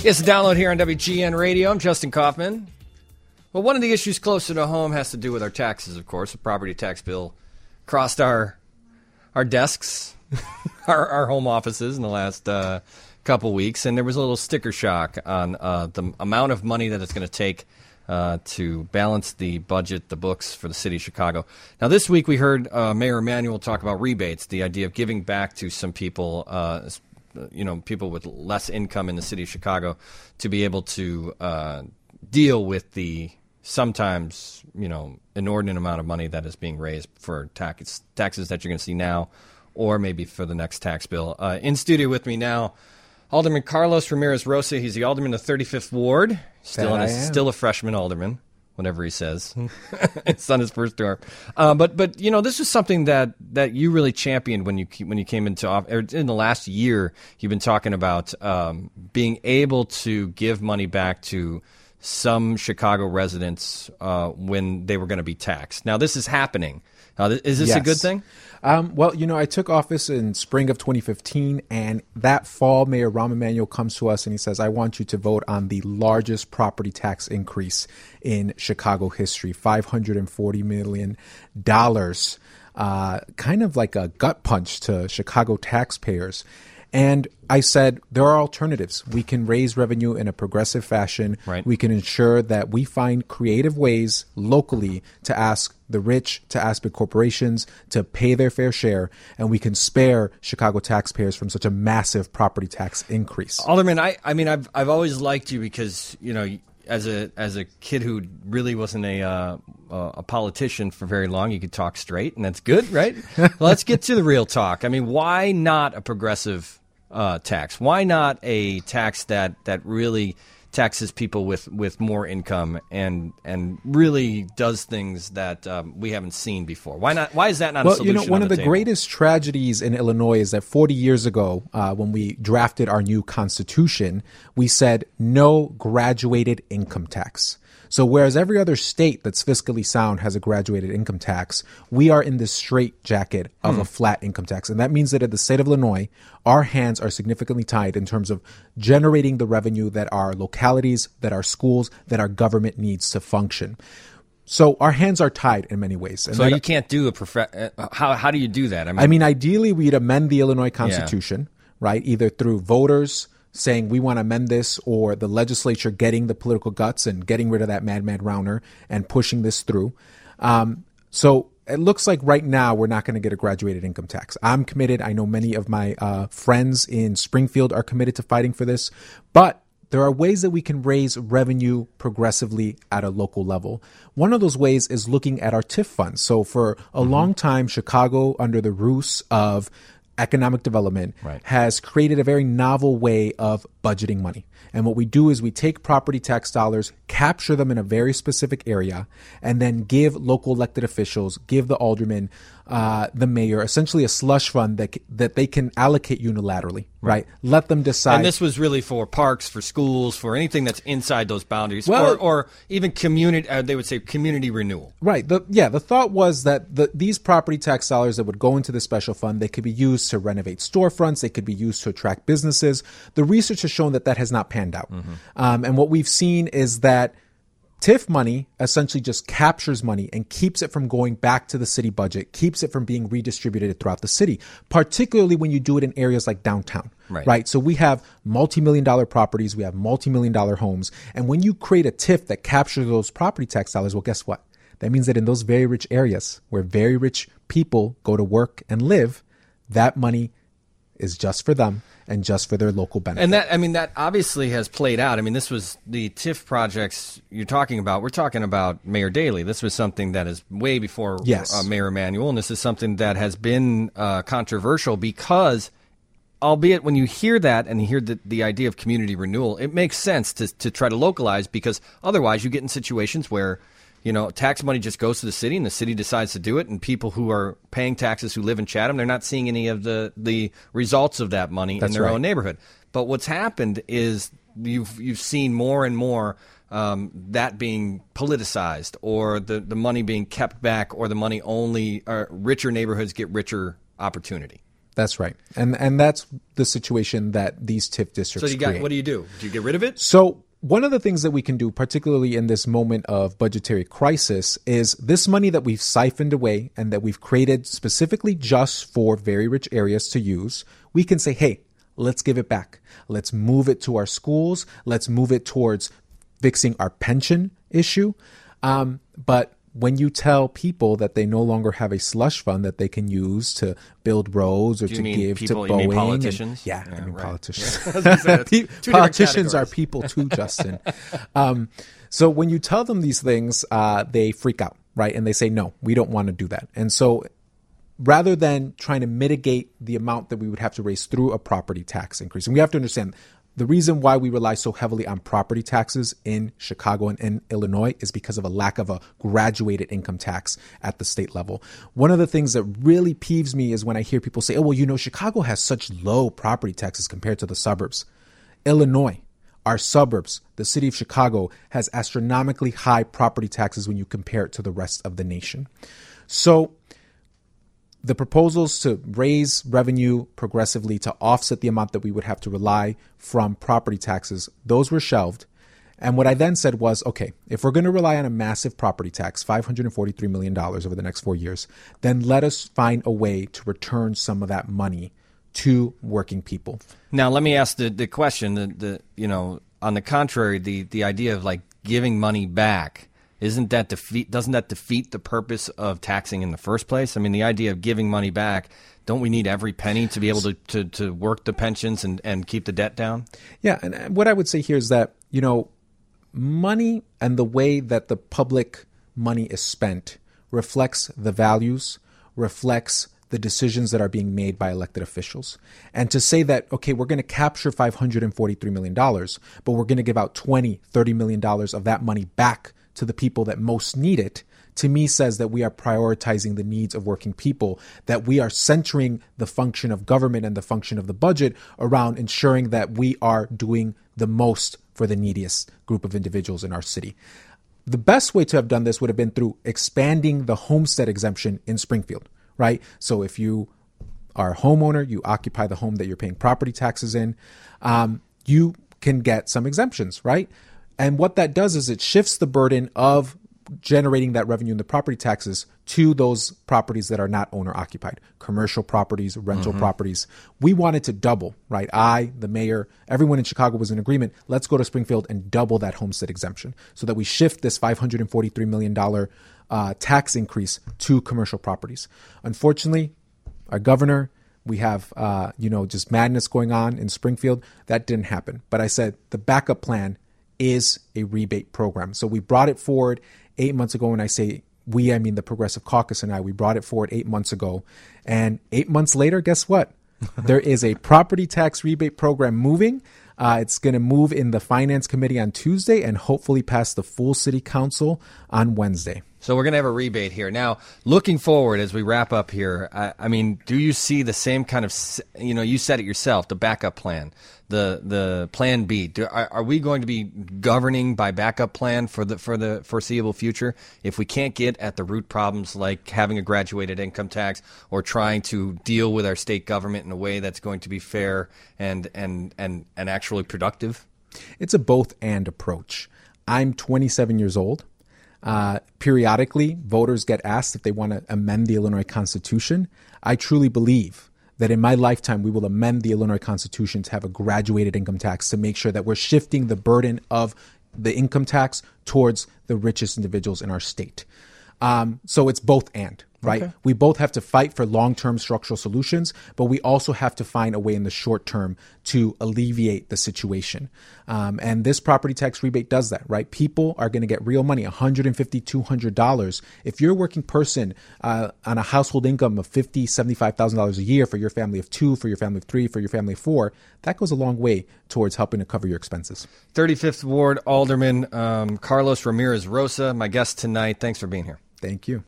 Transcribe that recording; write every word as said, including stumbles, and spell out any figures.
It's a download here on W G N Radio. I'm Justin Kaufman. Well, one of the issues closer to home has to do with our taxes, of course. The property tax bill crossed our our desks, our, our home offices in the last uh, couple weeks, and there was a little sticker shock on uh, the amount of money that it's going to take uh, to balance the budget, the books for the city of Chicago. Now, this week we heard uh, Mayor Emanuel talk about rebates, the idea of giving back to some people, uh, you know, people with less income in the city of Chicago to be able to uh, deal with the sometimes, you know, inordinate amount of money that is being raised for tax, taxes that you're going to see now or maybe for the next tax bill. Uh, in studio with me now, Alderman Carlos Ramirez Rosa. He's the alderman of thirty-fifth Ward. Still, in a, still a freshman alderman, whatever he says. It's on his first term. Uh, but, but you know, this is something that, that you really championed when you when you came into office. In the last year, you've been talking about um, being able to give money back to some Chicago residents uh, when they were going to be taxed. Now, this is happening. Uh, is this yes. a good thing? Um, well, you know, I took office in spring of twenty fifteen, and that fall, Mayor Rahm Emanuel comes to us and he says, I want you to vote on the largest property tax increase in Chicago history, five hundred forty million dollars, uh, kind of like a gut punch to Chicago taxpayers. And I said, there are alternatives. We can raise revenue in a progressive fashion. Right. We can ensure that we find creative ways locally to ask the rich, to ask big corporations to pay their fair share, and we can spare Chicago taxpayers from such a massive property tax increase. Alderman, I, I mean, I've I've always liked you because, you know, as a as a kid who really wasn't a uh, a politician for very long, you could talk straight, and that's good, right? Let's get to the real talk. I mean, why not a progressive Uh, tax? Why not a tax that, that really taxes people with, with more income and and really does things that um, we haven't seen before? Why not? Why is that not well, a solution? You know, one on of the table? greatest tragedies in Illinois is that forty years ago, uh, when we drafted our new constitution, we said no graduated income tax. So whereas every other state that's fiscally sound has a graduated income tax, we are in this straitjacket of mm. a flat income tax. And that means that in the state of Illinois, our hands are significantly tied in terms of generating the revenue that our localities, that our schools, that our government needs to function. So our hands are tied in many ways. And so you can't do a prof- how how do you do that? I mean, I mean ideally, we'd amend the Illinois Constitution, yeah. right, either through voters saying we want to amend this, or the legislature getting the political guts and getting rid of that madman Rauner and pushing this through. Um, so it looks like right now we're not going to get a graduated income tax. I'm committed. I know many of my uh, friends in Springfield are committed to fighting for this, but there are ways that we can raise revenue progressively at a local level. One of those ways is looking at our T I F funds. So for a mm-hmm. long time, Chicago, under the ruse of economic development, right. has created a very novel way of budgeting money. And what we do is we take property tax dollars, capture them in a very specific area, and then give local elected officials, give the aldermen, uh, the mayor, essentially a slush fund that that they can allocate unilaterally, right? right? Let them decide. And this was really for parks, for schools, for anything that's inside those boundaries, well, or, or even community, uh, they would say community renewal. Right. The, yeah, the thought was that the, these property tax dollars that would go into the special fund, they could be used to renovate storefronts, they could be used to attract businesses. The research has shown that that has not panned out. Mm-hmm. Um, and what we've seen is that T I F money essentially just captures money and keeps it from going back to the city budget, keeps it from being redistributed throughout the city, particularly when you do it in areas like downtown, right? right? So we have multi-million dollar properties, we have multi-million dollar homes. And when you create a T I F that captures those property tax dollars, well, guess what? That means that in those very rich areas where very rich people go to work and live, that money is just for them and just for their local benefit. And that, I mean, that obviously has played out. I mean, this was the T I F projects you're talking about. We're talking about Mayor Daley. This was something that is way before yes. uh, Mayor Emanuel, and this is something that has been uh, controversial because, albeit when you hear that and you hear the, the idea of community renewal, it makes sense to to try to localize, because otherwise you get in situations where, you know, tax money just goes to the city and the city decides to do it, and people who are paying taxes who live in Chatham, they're not seeing any of the, the results of that money That's in their right. own neighborhood. But what's happened is you've you've seen more and more um, that being politicized, or the, the money being kept back, or the money only, or richer neighborhoods get richer opportunity. That's right. And and that's the situation that these T I F districts So you got, create. what do you do? Do you get rid of it? So one of the things that we can do, particularly in this moment of budgetary crisis, is this money that we've siphoned away and that we've created specifically just for very rich areas to use, we can say, hey, let's give it back. Let's move it to our schools. Let's move it towards fixing our pension issue. Um, but when you tell people that they no longer have a slush fund that they can use to build roads or Do you to mean give people, to you mean Boeing, politicians? and, yeah, Yeah, I mean right. politicians. Yeah. I was gonna say, that's two different Politicians are categories. people too, Justin. um, so when you tell them these things, uh, they freak out, right? And they say, no, we don't want to do that. And so rather than trying to mitigate the amount that we would have to raise through a property tax increase, and we have to understand the reason why we rely so heavily on property taxes in Chicago and in Illinois is because of a lack of a graduated income tax at the state level. One of the things that really peeves me is when I hear people say, oh, well, you know, Chicago has such low property taxes compared to the suburbs. Illinois, our suburbs, the city of Chicago has astronomically high property taxes when you compare it to the rest of the nation. So the proposals to raise revenue progressively to offset the amount that we would have to rely from property taxes, those were shelved. And what I then said was, okay, if we're going to rely on a massive property tax, five hundred forty-three million dollars over the next four years, then let us find a way to return some of that money to working people. Now, let me ask the, the question, the, the, you know, on the contrary, the, the idea of like giving money back, Isn't that defeat? Doesn't that defeat the purpose of taxing in the first place? I mean, the idea of giving money back, don't we need every penny to be able to, to, to work the pensions and, and keep the debt down? Yeah, and what I would say here is that, you know, money and the way that the public money is spent reflects the values, reflects the decisions that are being made by elected officials. And to say that, okay, we're going to capture five hundred forty-three million dollars, but we're going to give out twenty, thirty million dollars of that money back to the people that most need it, to me says that we are prioritizing the needs of working people, that we are centering the function of government and the function of the budget around ensuring that we are doing the most for the neediest group of individuals in our city. The best way to have done this would have been through expanding the homestead exemption in Springfield, right? So if you are a homeowner, you occupy the home that you're paying property taxes in, um, you can get some exemptions, right? And what that does is it shifts the burden of generating that revenue in the property taxes to those properties that are not owner occupied, commercial properties, rental mm-hmm. properties. We wanted to double, right? I, the mayor, everyone in Chicago was in agreement. Let's go to Springfield and double that homestead exemption so that we shift this five hundred forty-three million dollars uh, tax increase to commercial properties. Unfortunately, our governor, we have, uh, you know, just madness going on in Springfield. That didn't happen. But I said the backup plan is a rebate program. So we brought it forward eight months ago. When I say we, I mean the Progressive Caucus and I, we brought it forward eight months ago. And eight months later, guess what? There is a property tax rebate program moving. Uh, it's going to move in the Finance Committee on Tuesday and hopefully pass the full City Council on Wednesday. So we're going to have a rebate here. Now, looking forward as we wrap up here, I, I mean, do you see the same kind of, you know, you said it yourself, the backup plan, the the plan B. Do, are, are we going to be governing by backup plan for the for the foreseeable future if we can't get at the root problems like having a graduated income tax or trying to deal with our state government in a way that's going to be fair and and and, and actually productive? It's a both and approach. I'm twenty-seven years old. Uh, periodically, voters get asked if they want to amend the Illinois Constitution. I truly believe that in my lifetime, we will amend the Illinois Constitution to have a graduated income tax to make sure that we're shifting the burden of the income tax towards the richest individuals in our state. Um, so it's both and, right? Okay. We both have to fight for long-term structural solutions, but we also have to find a way in the short term to alleviate the situation. Um, and this property tax rebate does that, right? People are going to get real money, one hundred fifty dollars, two hundred dollars. If you're a working person uh, on a household income of fifty thousand dollars, seventy-five thousand dollars a year for your family of two, for your family of three, for your family of four, that goes a long way towards helping to cover your expenses. thirty-fifth Ward Alderman um, Carlos Ramirez Rosa, my guest tonight. Thanks for being here. Thank you.